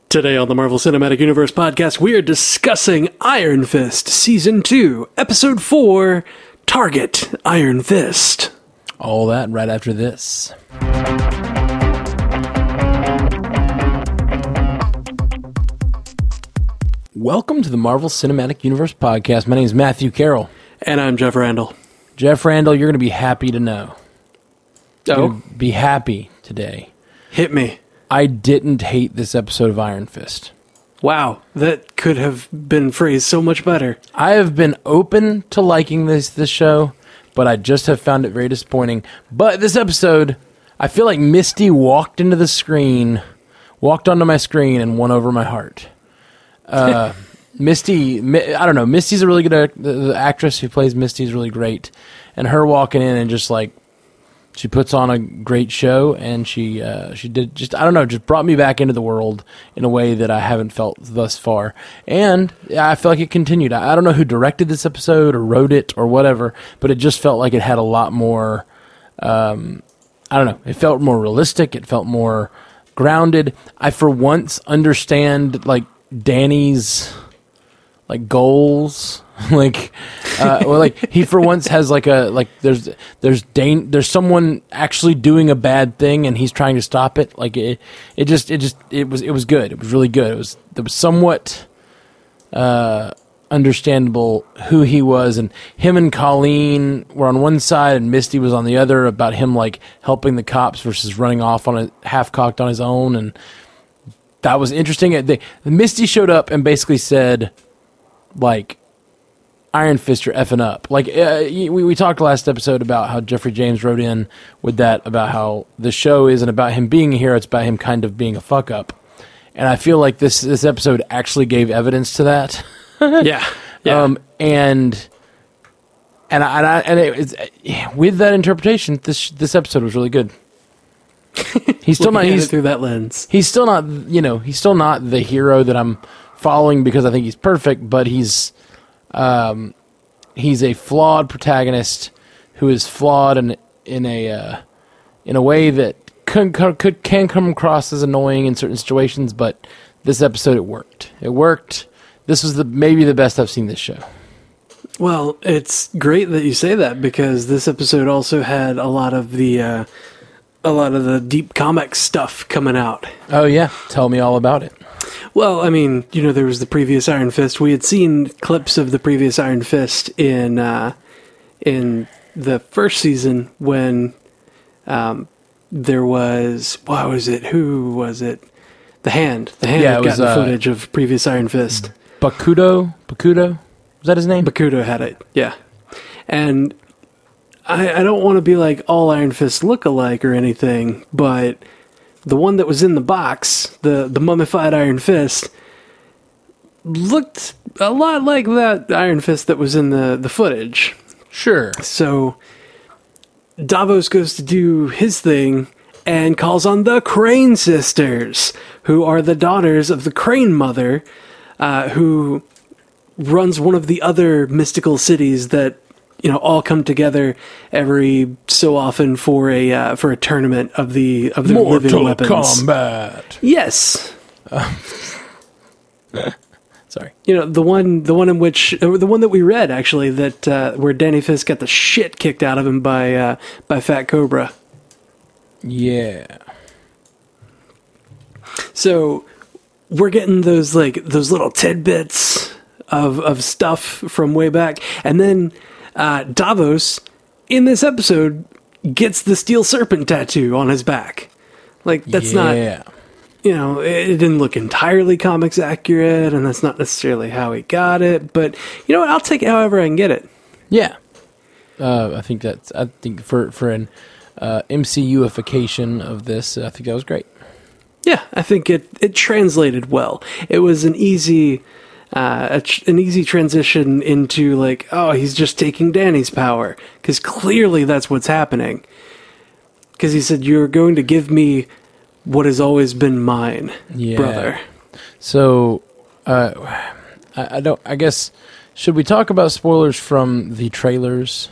Today on the Marvel Cinematic Universe podcast, we are discussing Iron Fist Season 2, Episode 4, Target Iron Fist. All that right after this. Welcome to the Marvel Cinematic Universe podcast. My name is Matthew Carroll. And I'm Jeff Randall. Jeff Randall, you're going to be happy to know. Oh? Be happy today. Hit me. I didn't hate this episode of Iron Fist. Wow, that could have been phrased so much better. I have been open to liking this show, but I just have found it very disappointing. But this episode, I feel like Misty walked onto my screen and won over my heart. Misty, I don't know, Misty's a really good, the actress who plays Misty is really great. And her walking in and just like, she puts on a great show, and she did just, I don't know, just brought me back into the world in a way that I haven't felt thus far. And I feel like it continued. I don't know who directed this episode or wrote it or whatever, but it just felt like it had a lot more, I don't know, it felt more realistic. It felt more grounded. I, for once, understand, like, Danny's, like, goals. He for once has there's someone actually doing a bad thing and he's trying to stop it. Like it was good. It was really good. It was somewhat understandable who he was, and him and Colleen were on one side and Misty was on the other, about him like helping the cops versus running off on a half-cocked on his own, and that was interesting. Misty showed up and basically said, like, Iron Fist, you're effing up. Like, we talked last episode about how Jeffrey James wrote in with that, about how the show isn't about him being a hero, it's about him kind of being a fuck up. And I feel like this episode actually gave evidence to that. Yeah. And with that interpretation, this episode was really good. He's still not through that lens. He's still not, he's still not the hero that I'm following because I think he's perfect, but he's a flawed protagonist who is flawed in a way that can come across as annoying in certain situations. But this episode, it worked. It worked. This was maybe the best I've seen this show. Well, it's great that you say that, because this episode also had a lot of the deep comic stuff coming out. Oh yeah, tell me all about it. Well, I mean, there was the previous Iron Fist. We had seen clips of the previous Iron Fist in the first season when there was, what was it? Who was it? The Hand. The Hand had gotten footage of previous Iron Fist. Bakudo? Was that his name? Bakudo had it, yeah. And I don't want to be like all Iron Fists look alike or anything, but the one that was in the box, the mummified Iron Fist, looked a lot like that Iron Fist that was in the footage. Sure. So Davos goes to do his thing and calls on the Crane sisters, who are the daughters of the Crane mother, who runs one of the other mystical cities that all come together every so often for a tournament of their living weapons. Mortal Kombat. Yes. Sorry. The one that we read, actually, that where Danny Fist got the shit kicked out of him by Fat Cobra. Yeah. So we're getting those little tidbits of stuff from way back, and then Davos, in this episode, gets the Steel Serpent tattoo on his back. Like, that's not, it didn't look entirely comics accurate, and that's not necessarily how he got it, but you know what, I'll take it however I can get it. Yeah. I think for an MCU-ification of this, I think that was great. Yeah, I think it translated well. It was an easy transition into like, oh, he's just taking Danny's power, because clearly that's what's happening. Because he said, "You're going to give me what has always been mine, brother." So, I guess, should we talk about spoilers from the trailers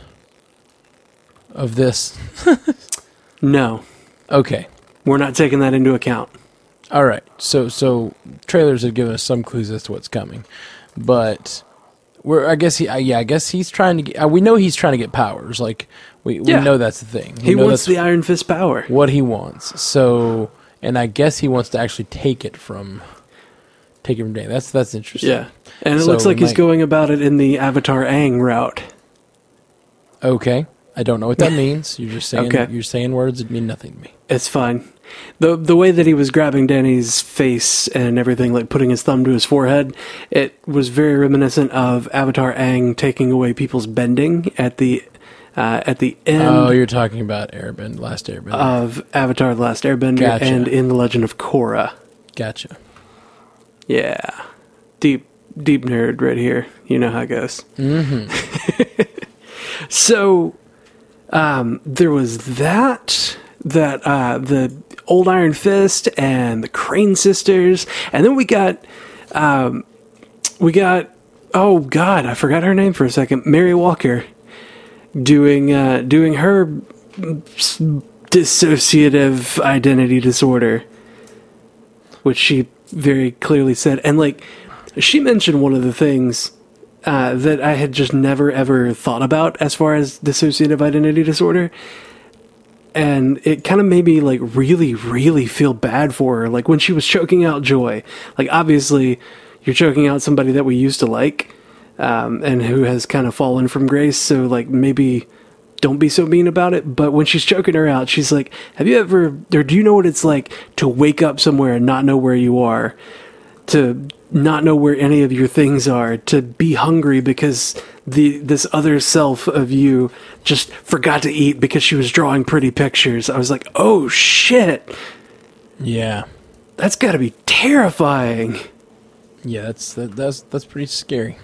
of this? No. Okay. We're not taking that into account. All right. So trailers have given us some clues as to what's coming, but I guess he's trying to get. We know he's trying to get powers. Like we know that's the thing. He wants the Iron Fist power. What he wants. So, and I guess he wants to actually take it from Danny. That's interesting. Yeah, and it looks like he's going about it in the Avatar Aang route. Okay, I don't know what that means. You're just saying Okay. You're saying words that mean nothing to me. It's fine. The way that he was grabbing Danny's face and everything, like putting his thumb to his forehead, it was very reminiscent of Avatar Aang taking away people's bending at the end. Oh, you're talking about Last Airbender. Of Avatar: The Last Airbender, Gotcha. and in The Legend of Korra. Gotcha. Yeah, deep nerd right here. You know how it goes. Mm-hmm. So, there was that the old Iron Fist and the Crane sisters, and then we got oh god, I forgot her name for a second. Mary Walker doing her dissociative identity disorder, which she very clearly said, and like she mentioned one of the things that I had just never ever thought about as far as dissociative identity disorder. And it kind of made me like really, really feel bad for her. Like when she was choking out Joy, like obviously you're choking out somebody that we used to like, and who has kind of fallen from grace. So like maybe don't be so mean about it. But when she's choking her out, she's like, have you ever, or do you know what it's like to wake up somewhere and not know where you are? To not know where any of your things are, to be hungry because this other self of you just forgot to eat because she was drawing pretty pictures. I was like, oh shit. Yeah. That's gotta be terrifying. Yeah, that's pretty scary.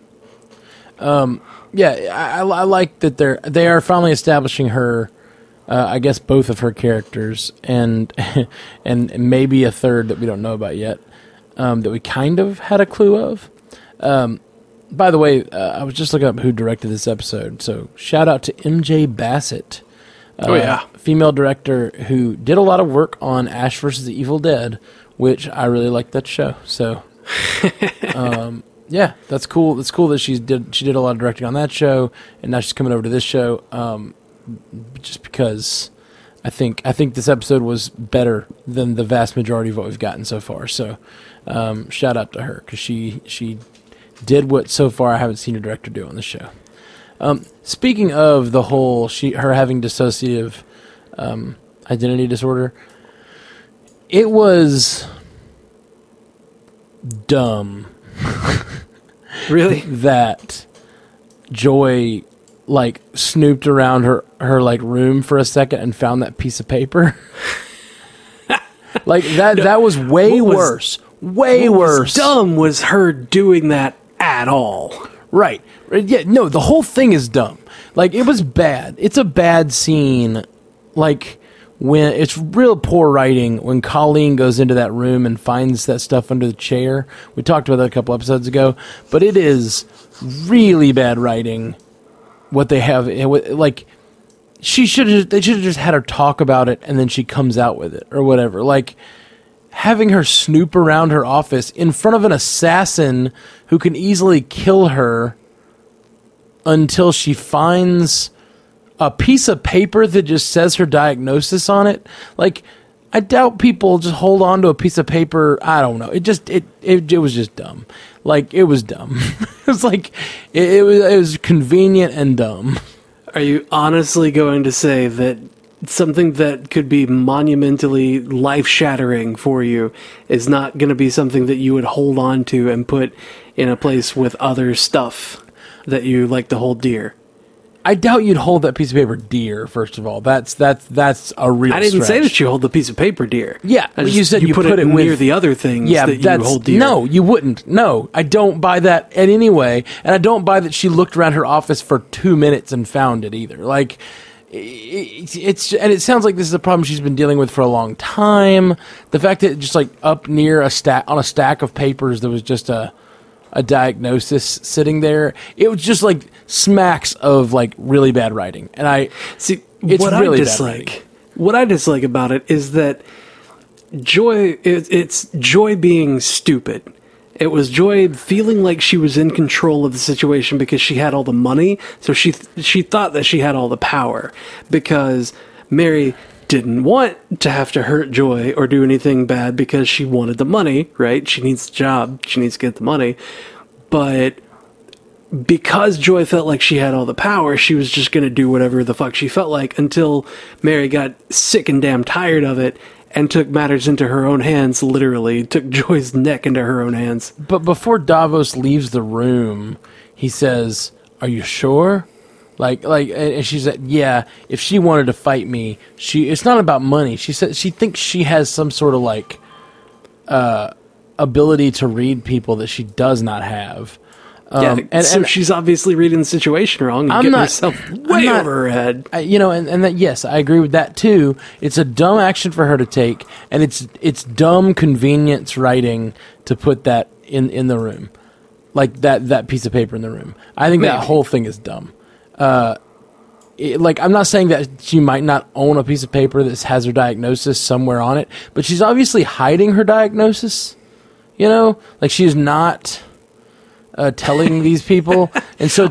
Yeah, I like that they are finally establishing her. I guess both of her characters and maybe a third that we don't know about yet. That we kind of had a clue of. By the way, I was just looking up who directed this episode. So shout out to MJ Bassett. Female director who did a lot of work on Ash vs. the Evil Dead, which I really liked that show. So, yeah, that's cool. That's cool that she did a lot of directing on that show, and now she's coming over to this show. Just because I think this episode was better than the vast majority of what we've gotten so far. So, shout out to her because she did what so far I haven't seen a director do on the show. Speaking of the whole her having dissociative identity disorder, it was dumb. Really? That Joy like snooped around her like room for a second and found that piece of paper. Like that was way worse. Way worse. Dumb was her doing that at all. Right. Yeah, no, the whole thing is dumb. Like, it was bad. It's a bad scene. Like, when it's real poor writing when Colleen goes into that room and finds that stuff under the chair. We talked about that a couple episodes ago. But it is really bad writing what they have. Like, they should have just had her talk about it and then she comes out with it or whatever. Like, having her snoop around her office in front of an assassin who can easily kill her until she finds a piece of paper that just says her diagnosis on it. Like, I doubt people just hold on to a piece of paper. I don't know. It was just dumb. Like, it was dumb. It was like, it was convenient and dumb. Are you honestly going to say that something that could be monumentally life-shattering for you is not going to be something that you would hold on to and put in a place with other stuff that you like to hold dear? I doubt you'd hold that piece of paper dear, first of all. That's a real I didn't stretch. say that you hold the piece of paper dear. Yeah, you said you put it near with the other things that you hold dear. No, you wouldn't. No, I don't buy that in any way. And I don't buy that she looked around her office for 2 minutes and found it either. Like, it sounds like this is a problem she's been dealing with for a long time. The fact that just like up near on a stack of papers there was just a diagnosis sitting there, it was just like smacks of like really bad writing. And what I dislike about it is that it's Joy being stupid. It was Joy feeling like she was in control of the situation because she had all the money. So she thought that she had all the power because Mary didn't want to have to hurt Joy or do anything bad because she wanted the money, right? She needs the job. She needs to get the money. But because Joy felt like she had all the power, she was just going to do whatever the fuck she felt like until Mary got sick and damn tired of it and took matters into her own hands, literally. Took Joy's neck into her own hands. But before Davos leaves the room, he says, "Are you sure?" And she said, "Yeah, if she wanted to fight me, it's not about money." She said she thinks she has some sort of ability to read people that she does not have. So she's obviously reading the situation wrong and getting herself way over her head. Yes, I agree with that too. It's a dumb action for her to take, and it's dumb convenience writing to put that in the room, like that piece of paper in the room. I think that whole thing is dumb. I'm not saying that she might not own a piece of paper that has her diagnosis somewhere on it, but she's obviously hiding her diagnosis. She's not telling these people, and so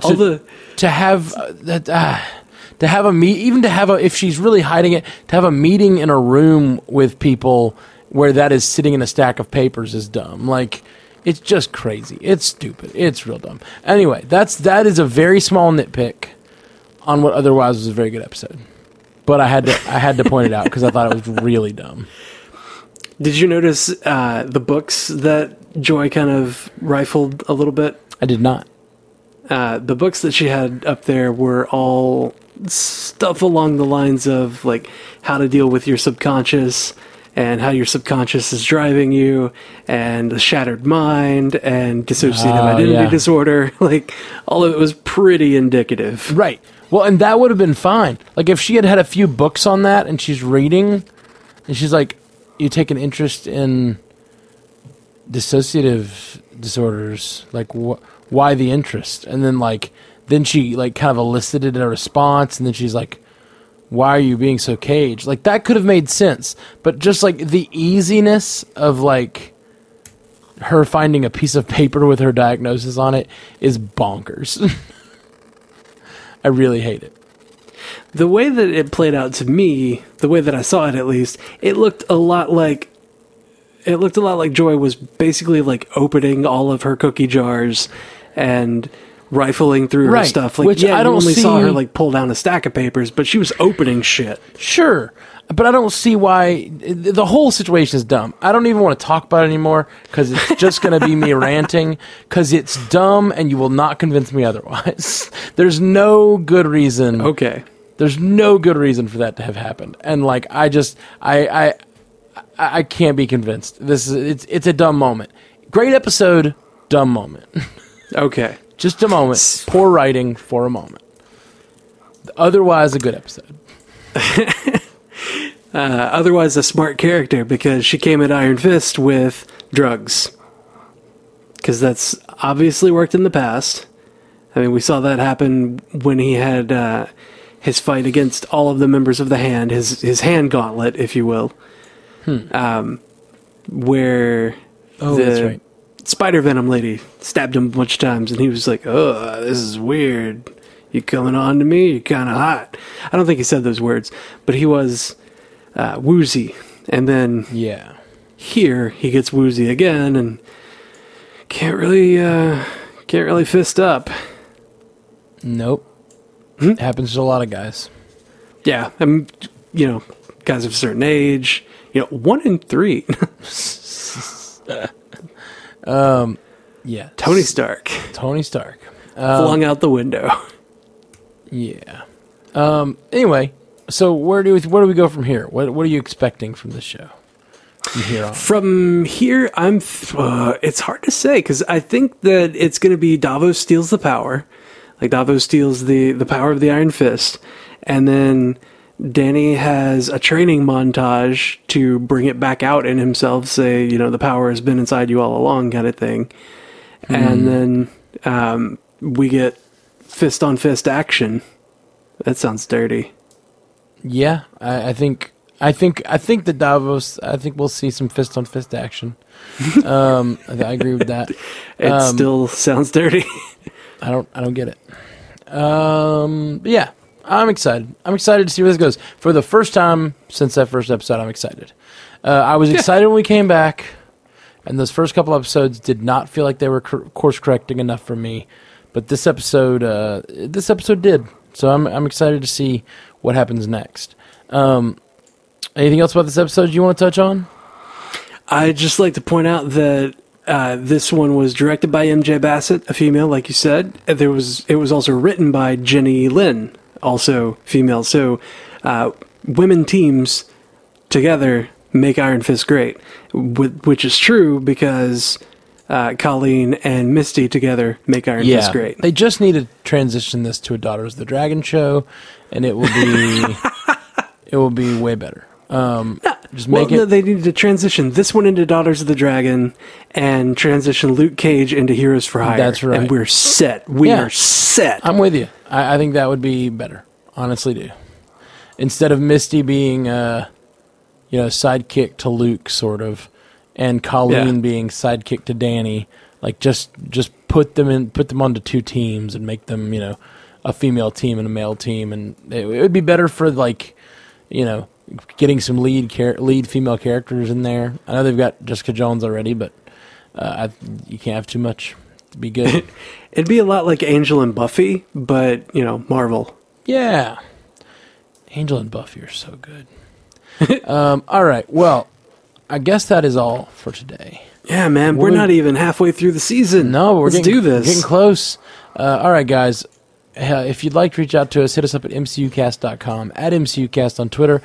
if she's really hiding it, to have a meeting in a room with people where that is sitting in a stack of papers is dumb. It's just crazy. It's stupid. It's real dumb. Anyway, that is a very small nitpick on what otherwise was a very good episode. But I had to point it out because I thought it was really dumb. Did you notice the books that Joy kind of rifled a little bit? I did not. The books that she had up there were all stuff along the lines of how to deal with your subconscious and how your subconscious is driving you, and the shattered mind and dissociative identity disorder. All of it was pretty indicative. Right. Well, and that would have been fine. If she had a few books on that and she's reading, and she's like, you take an interest in dissociative disorders, why the interest? And then she kind of elicited a response, and then she's like, why are you being so caged? That could have made sense, but just the easiness of her finding a piece of paper with her diagnosis on it is bonkers. I really hate it. The way that it played out to me, the way that I saw it at least, it looked a lot like Joy was basically opening all of her cookie jars and rifling through her stuff. Which I don't only see... saw her pull down a stack of papers, but she was opening shit. Sure, but I don't see why the whole situation is dumb. I don't even want to talk about it anymore because it's just going to be me ranting because it's dumb and you will not convince me otherwise. There's no good reason. Okay. There's no good reason for that to have happened. And I can't be convinced. It's a dumb moment. Great episode, dumb moment. Okay. Just a moment. Poor writing for a moment. Otherwise, a good episode. Otherwise, a smart character because she came at Iron Fist with drugs. Because that's obviously worked in the past. I mean, we saw that happen when he had his fight against all of the members of the Hand, his hand gauntlet, if you will. Where that's right. Spider Venom lady stabbed him a bunch of times, and he was like, "Oh, this is weird. You coming on to me? You're kind of hot." I don't think he said those words, but he was woozy. And then here he gets woozy again, and can't really fist up. Nope. It happens to a lot of guys. Yeah, guys of a certain age. 1 in 3. Yeah. Tony Stark. Flung out the window. Yeah. Anyway, so where do we go from here? What are you expecting from this show? From here, it's hard to say because I think that it's going to be Davos steals the power. Davos steals the power of the Iron Fist, and then Danny has a training montage to bring it back out in himself, say, the power has been inside you all along kind of thing. And then we get fist-on-fist action. That sounds dirty. Yeah, I think I think that Davos. I think we'll see some fist on fist action. I agree with that. It still sounds dirty. I don't get it. Yeah, I'm excited. I'm excited to see where this goes. For the first time since that first episode, I'm excited. I was excited when we came back, and those first couple episodes did not feel like they were course correcting enough for me. But this episode did. So I'm excited to see what happens next. Anything else about this episode you want to touch on? I'd just like to point out that this one was directed by MJ Bassett, a female, like you said. It was also written by Jenny Lin, also female. So women teams together make Iron Fist great, which is true because Colleen and Misty together make Iron Fist great. They just need to transition this to a Daughters of the Dragon show, and it will be way better. They need to transition this one into Daughters of the Dragon and transition Luke Cage into Heroes for Hire. That's right. And we're set. We are set. I'm with you. I think that would be better. Honestly do. Instead of Misty being sidekick to Luke sort of, and Colleen being sidekick to Danny, like just put them onto two teams and make them, a female team and a male team, and it would be better for getting some lead female characters in there. I know they've got Jessica Jones already, but you can't have too much to be good. It'd be a lot like Angel and Buffy, but Marvel. Yeah, Angel and Buffy are so good. All right, well, I guess that is all for today. Yeah, man, we're not even halfway through the season. No, Let's do this. We're getting close. All right, guys. If you'd like to reach out to us, hit us up at mcucast.com, at mcucast on Twitter,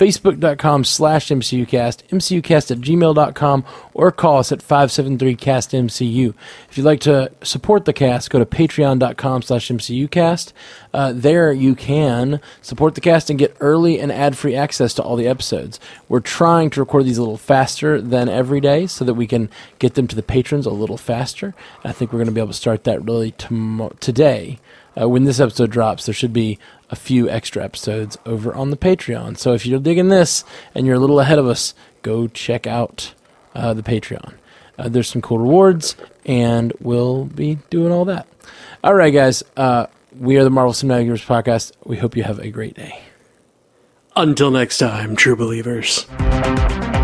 facebook.com/mcucast, mcucast@gmail.com, or call us at 573-CAST-MCU. If you'd like to support the cast, go to patreon.com/mcucast. There you can support the cast and get early and ad-free access to all the episodes. We're trying to record these a little faster than every day so that we can get them to the patrons a little faster. I think we're going to be able to start that really today. When this episode drops, there should be a few extra episodes over on the Patreon. So if you're digging this and you're a little ahead of us, go check out the Patreon. There's some cool rewards, and we'll be doing all that. All right, guys. We are the Marvel Cinematic Universe Podcast. We hope you have a great day. Until next time, true believers.